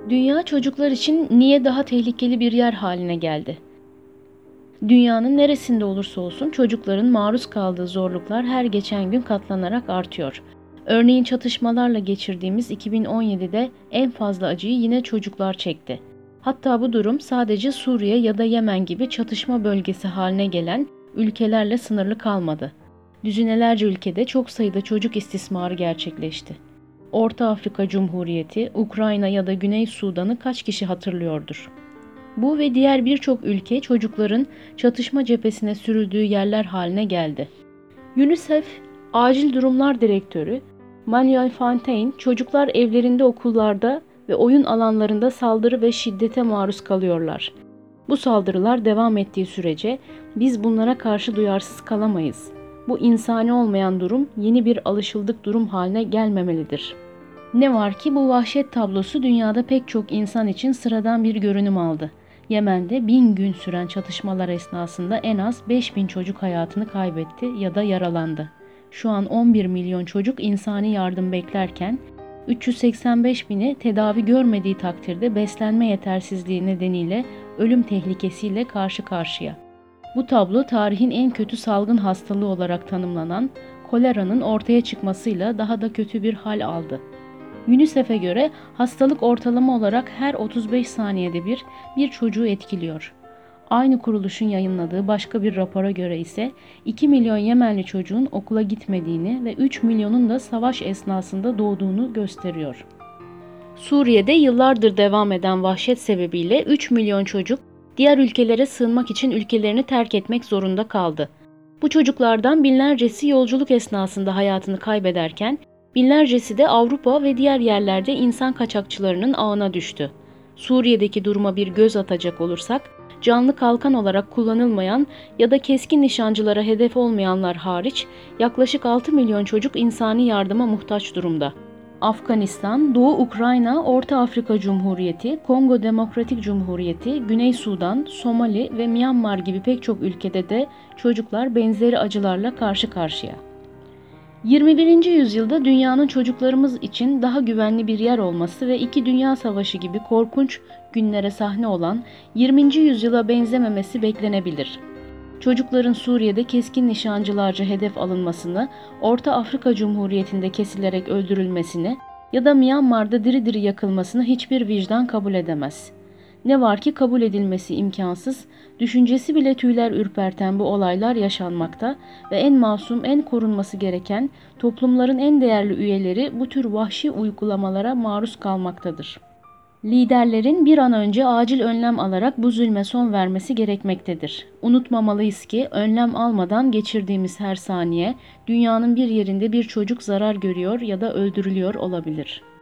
Dünya çocuklar için niye daha tehlikeli bir yer haline geldi? Dünyanın neresinde olursa olsun çocukların maruz kaldığı zorluklar her geçen gün katlanarak artıyor. Örneğin çatışmalarla geçirdiğimiz 2017'de en fazla acıyı yine çocuklar çekti. Hatta bu durum sadece Suriye ya da Yemen gibi çatışma bölgesi haline gelen ülkelerle sınırlı kalmadı. Düzinelerce ülkede çok sayıda çocuk istismarı gerçekleşti. Orta Afrika Cumhuriyeti, Ukrayna ya da Güney Sudan'ı kaç kişi hatırlıyordur? Bu ve diğer birçok ülke çocukların çatışma cephesine sürüldüğü yerler haline geldi. UNICEF Acil Durumlar Direktörü Manuel Fontaine, çocuklar evlerinde, okullarda ve oyun alanlarında saldırı ve şiddete maruz kalıyorlar. Bu saldırılar devam ettiği sürece biz bunlara karşı duyarsız kalamayız. Bu insani olmayan durum yeni bir alışıldık durum haline gelmemelidir. Ne var ki bu vahşet tablosu dünyada pek çok insan için sıradan bir görünüm aldı. Yemen'de 1000 gün süren çatışmalar esnasında en az 5000 çocuk hayatını kaybetti ya da yaralandı. Şu an 11 milyon çocuk insani yardım beklerken 385 bini tedavi görmediği takdirde beslenme yetersizliği nedeniyle ölüm tehlikesiyle karşı karşıya. Bu tablo tarihin en kötü salgın hastalığı olarak tanımlanan koleranın ortaya çıkmasıyla daha da kötü bir hal aldı. UNICEF'e göre hastalık ortalama olarak her 35 saniyede bir çocuğu etkiliyor. Aynı kuruluşun yayınladığı başka bir rapora göre ise 2 milyon Yemenli çocuğun okula gitmediğini ve 3 milyonun da savaş esnasında doğduğunu gösteriyor. Suriye'de yıllardır devam eden vahşet sebebiyle 3 milyon çocuk diğer ülkelere sığınmak için ülkelerini terk etmek zorunda kaldı. Bu çocuklardan binlercesi yolculuk esnasında hayatını kaybederken binlercesi de Avrupa ve diğer yerlerde insan kaçakçılarının ağına düştü. Suriye'deki duruma bir göz atacak olursak, canlı kalkan olarak kullanılmayan ya da keskin nişancılara hedef olmayanlar hariç yaklaşık 6 milyon çocuk insani yardıma muhtaç durumda. Afganistan, Doğu Ukrayna, Orta Afrika Cumhuriyeti, Kongo Demokratik Cumhuriyeti, Güney Sudan, Somali ve Myanmar gibi pek çok ülkede de çocuklar benzeri acılarla karşı karşıya. 21. yüzyılda dünyanın çocuklarımız için daha güvenli bir yer olması ve 2. Dünya Savaşı gibi korkunç günlere sahne olan 20. yüzyıla benzememesi beklenebilir. Çocukların Suriye'de keskin nişancılarca hedef alınmasını, Orta Afrika Cumhuriyeti'nde kesilerek öldürülmesini ya da Myanmar'da diri diri yakılmasını hiçbir vicdan kabul edemez. Ne var ki kabul edilmesi imkansız, düşüncesi bile tüyler ürperten bu olaylar yaşanmakta ve en masum, en korunması gereken toplumların en değerli üyeleri bu tür vahşi uygulamalara maruz kalmaktadır. Liderlerin bir an önce acil önlem alarak bu zulme son vermesi gerekmektedir. Unutmamalıyız ki önlem almadan geçirdiğimiz her saniye dünyanın bir yerinde bir çocuk zarar görüyor ya da öldürülüyor olabilir.